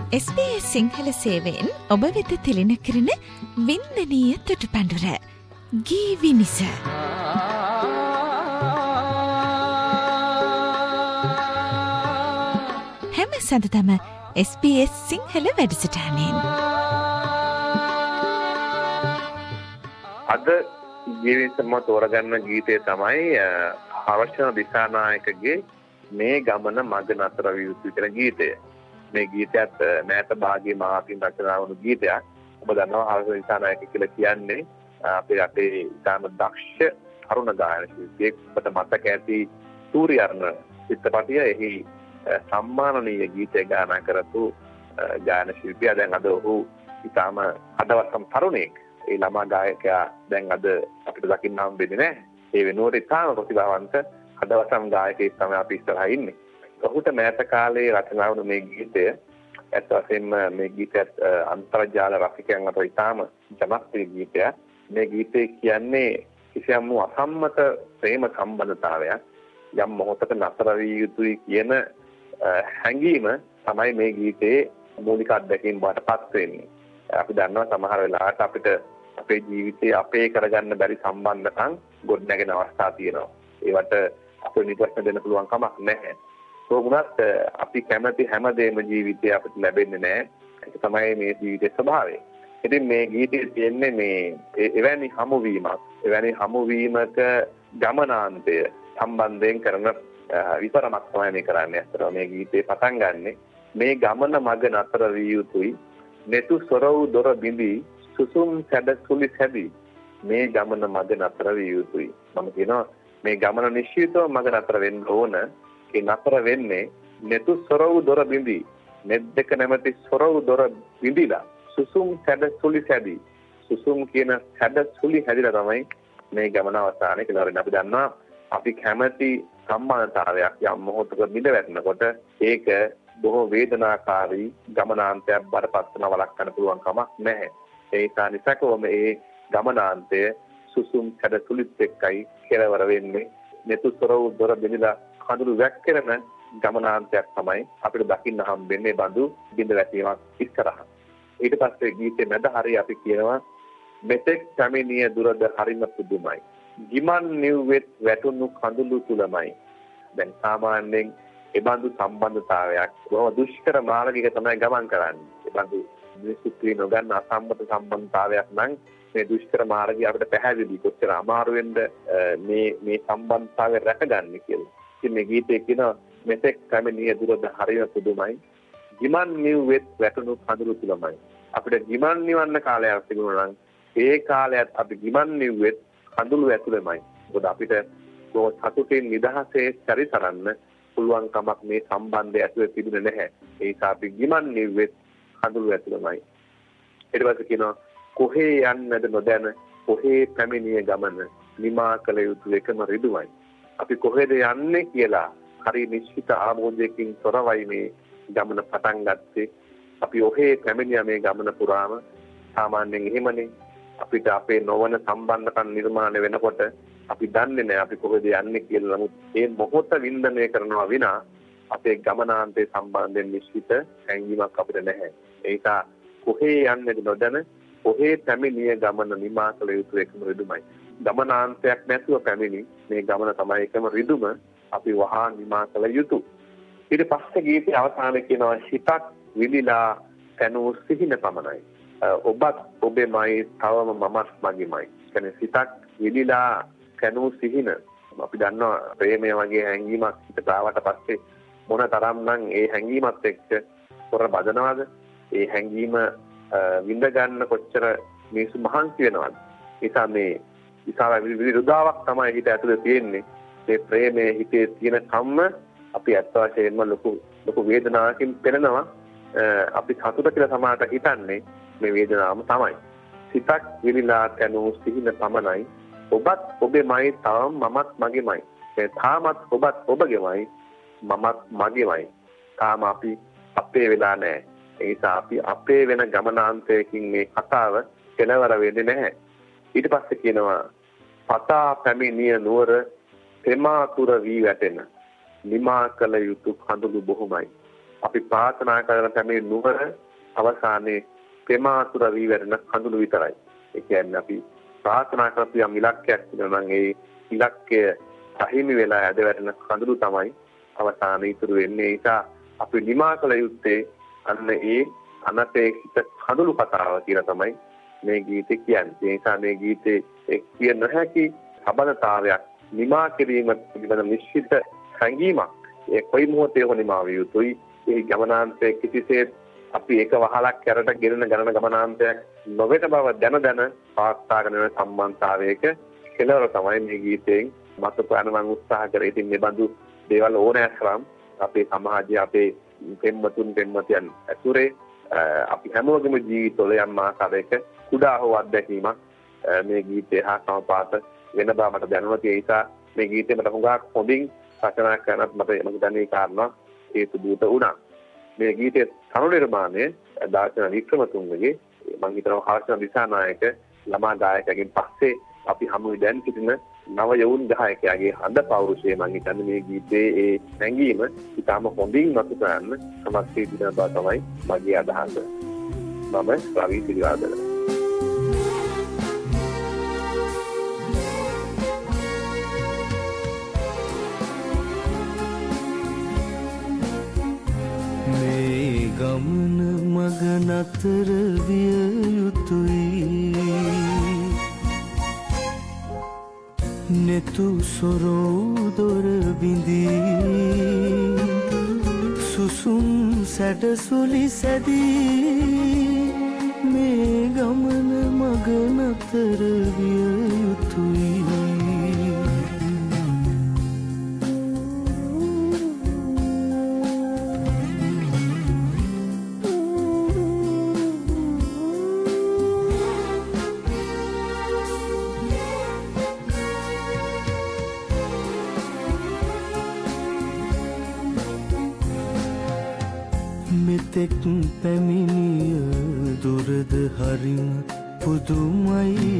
SBS Sinhala සේවයෙන් ඔබ වෙත තිලින කරන වින්දනීය තුටුපඬුර ගීවිනිස. හැම සඳතම SBS සිංහල වැඩසටහනෙන්. අද ගීවිනිසම තෝරගන්න ගීතය තමයි හර්ෂණ දිසානායකගේ මේ ගමන මග නතර විය යුතුයි කියන ගීතය. මේ ගීතයත් මෑත භාගයේ මහාකින් රචනා වුණු ගීතයක්. ඔබ දන්නවා හර්ෂණ දිසානායක කියලා කියන්නේ අපේ රටේ ඉතාම දක්ෂ තරුණ ගායන ශිල්පියෙක්. ඔබට මතක ඇති සූර්යර්ණ චිත්‍රපටය එහි සම්මානනීය ගීතය ගායනා කරපු ගායන ශිල්පියා. දැන් අද ඔහු ඉතාම හදවතම තරුණයෙක්. ඒ ළමා ගායකයා දැන් අද අපිට දකින්න හම් වෙන්නේ නැහැ. ඒ වෙනුවට ඉතාම ප්‍රතිභාවන්ත හදවතම ගායකයෙක් තමයි අපි ඉස්සරහා ඉන්නේ. ඔහුට මෑත කාලේ රචනා වුණු මේ ගීතය ඇත්ත වශයෙන්ම මේ ගීතයත් අන්තර්ජාල රසිකයන් අතර ඉතාම ජනප්‍රිය ගීතයක්. මේ ගීතය කියන්නේ කිසියම් අසම්මත ප්‍රේම සම්බන්ධතාවයක් යම් මොහොතක නතර විය යුතුයි කියන හැඟීම තමයි මේ ගීතයේ මූලික අත්දැකීම් බාටපත් වෙන්නේ. අපි දන්නවා සමහර වෙලාවට අපිට අපේ ජීවිතේ අපේ කරගන්න බැරි සම්බන්ධකම් ගොඩනැගෙන අවස්ථා තියෙනවා. ඒවට අපිට නිදර්ශන දෙන්න පුළුවන් කමක් නැහැ. කොහොමුණත් අපි කැමති හැමදේම ජීවිතේ අපිට ලැබෙන්නේ නැහැ. ඒක තමයි මේ ජීවිතේ ස්වභාවය. ඉතින් මේ ගීතයේ තියෙන්නේ මේ එවැනි හමුවීමක ගමනාන්තය සම්බන්ධයෙන් කරන විතරමක් තමයි මේ කරන්නේ. අතට මේ ගීතේ පටන් ගන්නෙ මේ ගමන මග නතර විය යුතුයි netu sorau dora bindi susum sada suli sabi මේ ගමන මග නතර විය යුතුයි. මම කියනවා මේ ගමන නිශ්චිතව මග නතර වෙන්න ඕන. ඒ නතර වෙන්නේ netu sorau dora bindi net දෙක නැමැති sorau dora බිඳිලා susum sada suli sabi susum කියන sada suli හැදිලා තමයි මේ ගමන අවසානයේ කියලා වෙන්නේ. අපි දන්නවා අපි කැමැති සම්මානතාවයක් යම් මොහොතක මිද වැටෙනකොට ඒක බොහෝ වේදනාකාරී ගමනාන්තයක් බරපතල වළක්වන්න පුළුවන් කමක් නැහැ. ඒ නිසා නිසකවම ඒ ගමනාන්තය සුසුම් කඩතුලිත් එක්කයි කෙලවර වෙන්නේ. netu sorau dora බිඳිලා කඳුළු වැක්කෙන ගමනාන්තයක් තමයි අපිට දකින්න හම්බෙන්නේ බඳු බිඳ වැටීමක් ඉස්සරහා. ඊට පස්සේ ගීතේ මැද හරිය අපි කියනවා මෙතෙක් පැමිණිය දුරද හරිම පුදුමයි. ගිමන් නිව්වෙත් වැටුණු කඳුළු තුලමයි. දැන් සාමාන්‍යයෙන් ඒ බඳු සම්බන්ධතාවයක් බොහොම දුෂ්කර මාර්ගයක තමයි ගමන් කරන්නේ. ඒ බඳු මිනිස්සු නොගන්න අසම්මත සම්බන්ධතාවයක් නම් මේ දුෂ්කර මාර්ගය අපිට පැහැදිලි කොච්චර අමාරුවෙන්ද මේ සම්බන්ධතාවය රැකගන්නේ කියලා. ඉතින් මේ ගීතයේ කියන මෙතෙක් පැමිණිය දුරද හරිම පුදුමයි. ගිමන් නිව්වෙත් වැටුණු කඳුළු තුලමයි. අපිට ගිමන් නිවන්න කාලයක් තිබුණා නම් ඒ කාලයත් අපි ගිමන් නිව්වෙත් කඳුළු ඇතුළෙමයි. මොකද අපිට සතුටින් නිදහසේ සැරිසරන්න පුළුවන් කමක් මේ සම්බන්ධය ඇතුළේ තිබුණේ නැහැ. ඒ නිසා අපි ගිමන් නිව්වෙත් කඳුළු ඇතුළෙමයි. ඊට පස්සේ කියනවා කොහේ යන්නද නොදැන කොහේ පැමිණිය ගමන නිමා කළ යුතු එකම රිදුවයි. අපි කොහෙද යන්නේ කියලා හරි නිශ්චිත ආමෝදයකින් තොරවයි මේ ගමන පටන් ගත්තේ. අපි ඔහේ පැමිණියා මේ ගමන පුරාම. සාමාන්‍යයෙන් එහෙමනේ අපිට අපේ නොවන සම්බන්ධකම් නිර්මාණය වෙනකොට අපි දන්නේ නැහැ අපි කොහෙද යන්නේ කියලා. නමුත් මේ මොහොත වින්දනය කරනවා විනා අපේ ගමනාන්තයේ සම්බන්ධයෙන් නිශ්චිත හැඟීමක් අපිට නැහැ. ඒ නිසා කොහේ යන්නේද නොදැන කොහේ පැමිණිය ගමන නිමා කළ යුතු එකම රිදුමයි. ගමනාන්තයක් නැතුව පැමිණි මේ ගමන තමයි එකම රිදුම අපි වහා නිමා කළ යුතු. ඊට පස්සේ ගීතයේ අවසානයේ කියනවා හිතක් විලිලා තනු සිහින පමණයි. ඔබත් ඔබෙමයි තවම මමත් මගේමයි. කියන්නේ සිතක් විලිලා තනු සිහින. අපි දන්නවා ප්‍රේමය වගේ හැඟීමක් හිතට ආවට පස්සේ මොන තරම්නම් ඒ හැඟීමත් එක්ක පොර බදනවද? ඒ හැඟීම විඳ ගන්න කොච්චර මිනිස්සු මහන්සි වෙනවද? නිසා මේ විශාල විරුදාවක් තමයි හිත ඇතුලේ තියෙන්නේ. මේ ප්‍රේමයේ හිතේ තියෙන කම්ම අපි අත් වශයෙන්ම ලොකු වේදනාවකින් පෙළෙනවා. අපි සතුට කියලා සමාහට හිතන්නේ මේ වේදනාවම තමයි. සිතක් විලිලා තනු සිහින පමණයි. ඔබත් ඔබෙමයි තවම මමත් මගේමයි. ඒ තාමත් ඔබත් ඔබගේමයි මමත් මගේමයි. තාම අපි අපේ වෙලා නැහැ. ඒ නිසා අපි අපේ වෙන ගමනාන්තයකින් මේ කතාව කෙලවර වෙන්නේ නැහැ. ඊට පස්සේ කියනවා පතා පැමිණිය නුවර තෙමාතුර වී වැටෙන නිමා කළ යුතු කඳුළු බොහොමයි. අපි ප්‍රාර්ථනා කරන පැමිණි නුවර අවසානයේ ප්‍රමාතුර වී වැඩෙන කඳුළු විතරයි. ඒ කියන්නේ අපි ප්‍රාර්ථනා කරපු යම් ඉලක්කයක් තිබුණා නම් ඒ ඉලක්කය අහිමි වෙලා ඇද වැටෙන කඳුළු තමයි අවසානයේ ඉතුරු වෙන්නේ. ඒක අපි නිමා කළ යුත්තේ අන්න ඒ අනපේක්ෂිත කඳුළු කතාව කියලා තමයි මේ ගීතේ කියන්නේ. ඒ නිසා මේ ගීතේ එක් කිය නොහැකි සබඳතාවයක් නිමා කිරීම පිළිබඳ නිශ්චිත සංගීමක් ඒ කොයි මොහොතේ හෝ නිමා විය යුතුයි. ඒ ගමනාන්තයේ කිසිසේත් අපි එක වහලක් කරට ගෙනෙන ගණන ගමනාන්තයක් නොවේත බව දැන පාස්තාගෙන යන සම්බන්ධතාවයක කෙලවර තමයි මේ ගීතයෙන් මත ප්‍රාණවන් උත්සාහ කරේ. ඉතින් මේ බඳු දේවල් ඕනෑතරම් අපේ සමාජයේ අපේ පෙම්වතුන් පෙම්වතියන් ඇතුරේ අපි හැමෝගෙම ජීවිතවල යම් ආකාරයක කුඩා හෝ අත්දැකීමක් මේ ගීතේ හා සමපාත වෙන බව මට දැනුණා. ඒ නිසා මේ ගීතේ මට හුඟක් හොඳින් රචනා කරනත් මට දැනෙන කාරණා හේතු දූත වුණා. මේ ගීතයේ තනු නිර්මාණය දාර්ශන වික්‍රමතුංගගේ මම හිතනවා හර්ෂණ දිසානායක ළමා ගායකයෙක්ගෙන් පස්සේ අපි හමුවේ දැන් සිටින නව යවුන් ගායකයාගේ හඳ පෞරුෂය මම හිතන්නේ මේ ගීතයේ ඒ නැංගීම ඉතාම හොඳින් මතු කරන්න සමත් වී බව තමයි මගේ අදහස. මම රවි සිරිවර්ධන. ගමන මග නතර විය යුතුයි නෙතු සොරෝ දොර බිඳී සුසුම් සැඩසුලි සැදී මේ ගමන මග නතර විය යුතුයි මෙතෙක් පැමිණිය දුරද හරිම පුදුමයි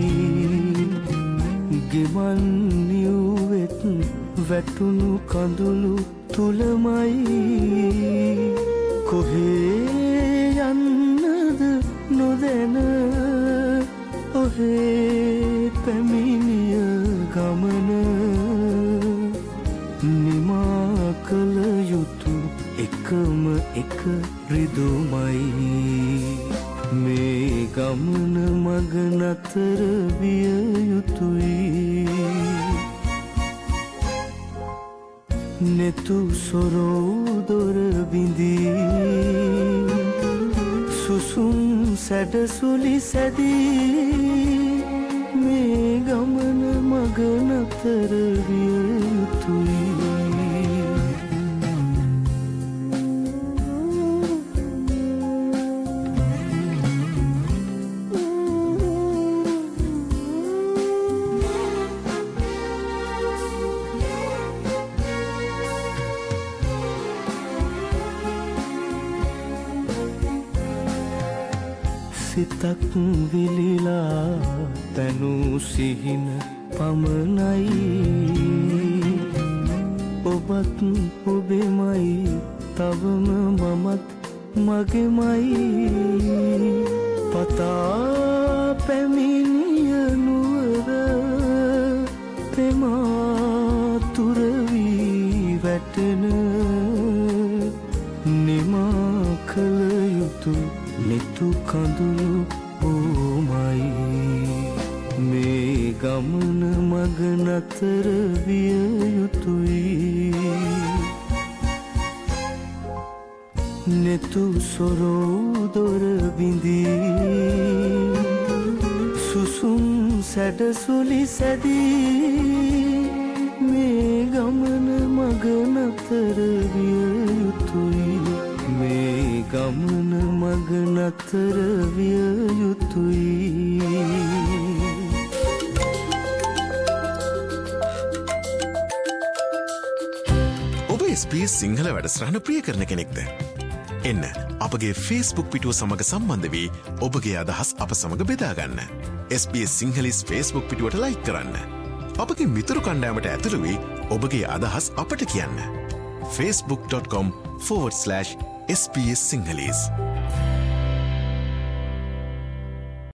ගෙවන් නිව්වෙත් වැටුණු කඳුළු තුලමයි කොහේ යන්නද නොදැන ඔහේ පැමිණිය ගමන නිමා කළ යුතු එකම එක රිදුමයි මේ ගමන මග නතර විය යුතුයි නෙතු සොරෝ දොර බිඳී සුසුම් සැඩසුලි සැදී මේ ගමන මග නතර විය යුතුයි සිතක් විලිලා තනු සිහින පමණයි ඔබත් ඔබෙමයි තවම මමත් මගෙමයි පතා පැමිණිය නුවර ප්‍රමාතුර වී වැටෙන නිමා කළ යුතු නෙතු කඳුළු ඕමයි මේ ගමන මග නතර විය යුතුයි නෙතු සොරෝ දොර බිඳී සුසුම් සැඩසුලි සැදී මේ ගමන මග නතර විය යුතුයි මේ ගමන මග නතර විය යුතුයි ඔබ SBS සිංහල වැඩසටහන ප්‍රිය කරන කෙනෙක්ද? එන්න අපගේ Facebook පිටුව සමග සම්බන්ධ වී ඔබගේ අදහස් අප සමග බෙදාගන්න. SBS සිංහලිස් Facebook පිටුවට ලයික් කරන්න. අපගේ මිතුරු කණ්ඩායමට ඇතුළු වී ඔබගේ අදහස් අපට කියන්න. facebook.com/SBS Sinhalese